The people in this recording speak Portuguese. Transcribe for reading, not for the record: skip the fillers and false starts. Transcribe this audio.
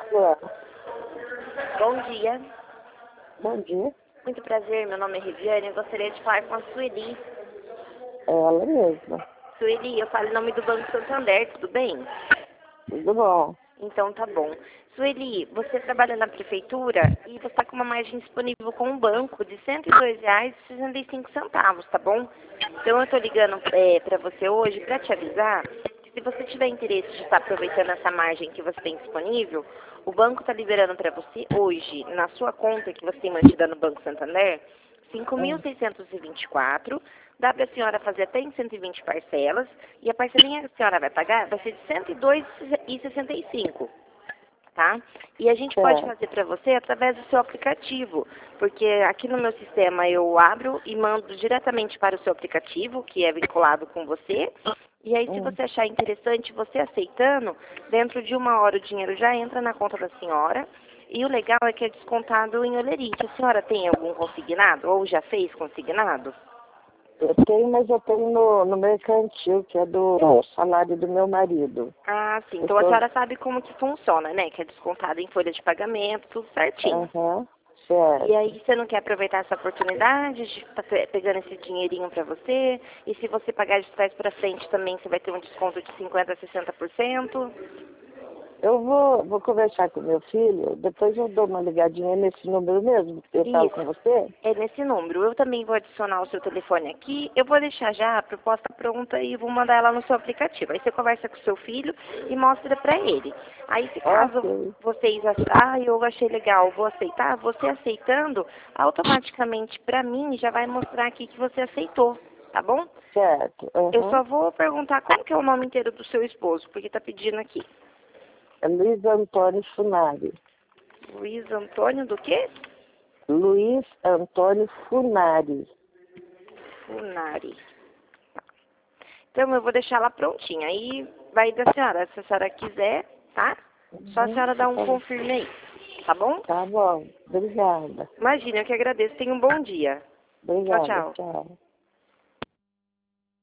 Olá. Bom dia. Bom dia. Muito prazer, meu nome é Regiane. Eu gostaria de falar com a Sueli. É ela mesma. Sueli, eu falo em nome do Banco Santander, tudo bem? Tudo bom? Então tá bom. Sueli, você trabalha na prefeitura e você está com uma margem disponível com o banco de R$ 102,65, tá bom? Então eu estou ligando para você hoje para te avisar que se você tiver interesse de estar aproveitando essa margem que você tem disponível, o banco está liberando para você hoje, na sua conta que você tem mantida no Banco Santander, 5.624, dá para a senhora fazer até em 120 parcelas, e a parcelinha que a senhora vai pagar vai ser de R$ 102,65, tá? E a gente pode fazer para você através do seu aplicativo, porque aqui no meu sistema eu abro e mando diretamente para o seu aplicativo, que é vinculado com você, e aí se você achar interessante, você aceitando, dentro de 1 hora o dinheiro já entra na conta da senhora. E o legal é que é descontado em olerite. A senhora tem algum consignado? Ou já fez consignado? Eu tenho, mas eu tenho no mercantil, que é do salário do meu marido. Ah, sim. Então a senhora sabe como que funciona, né? Que é descontado em folha de pagamento, tudo certinho. Certo. E aí você não quer aproveitar essa oportunidade de estar pegando esse dinheirinho para você? E se você pagar de trás para frente também, você vai ter um desconto de 50% a 60%? Eu vou conversar com meu filho, depois eu dou uma ligadinha nesse número mesmo, que eu falo com você. É nesse número. Eu também vou adicionar o seu telefone aqui. Eu vou deixar já a proposta pronta e vou mandar ela no seu aplicativo. Aí você conversa com o seu filho e mostra para ele. Aí se caso vocês acharem, eu achei legal, vou aceitar, você aceitando, automaticamente para mim já vai mostrar aqui que você aceitou, tá bom? Certo. Eu só vou perguntar como que é o nome inteiro do seu esposo, porque tá pedindo aqui. É Luiz Antônio Funari. Luiz Antônio do quê? Luiz Antônio Funari. Funari. Então eu vou deixar ela prontinha. Aí vai da senhora. Se a senhora quiser, tá? Só a senhora dá um confirme aí. Tá bom? Tá bom. Obrigada. Imagina, eu que agradeço. Tenha um bom dia. Obrigada. Tchau, tchau. Tchau.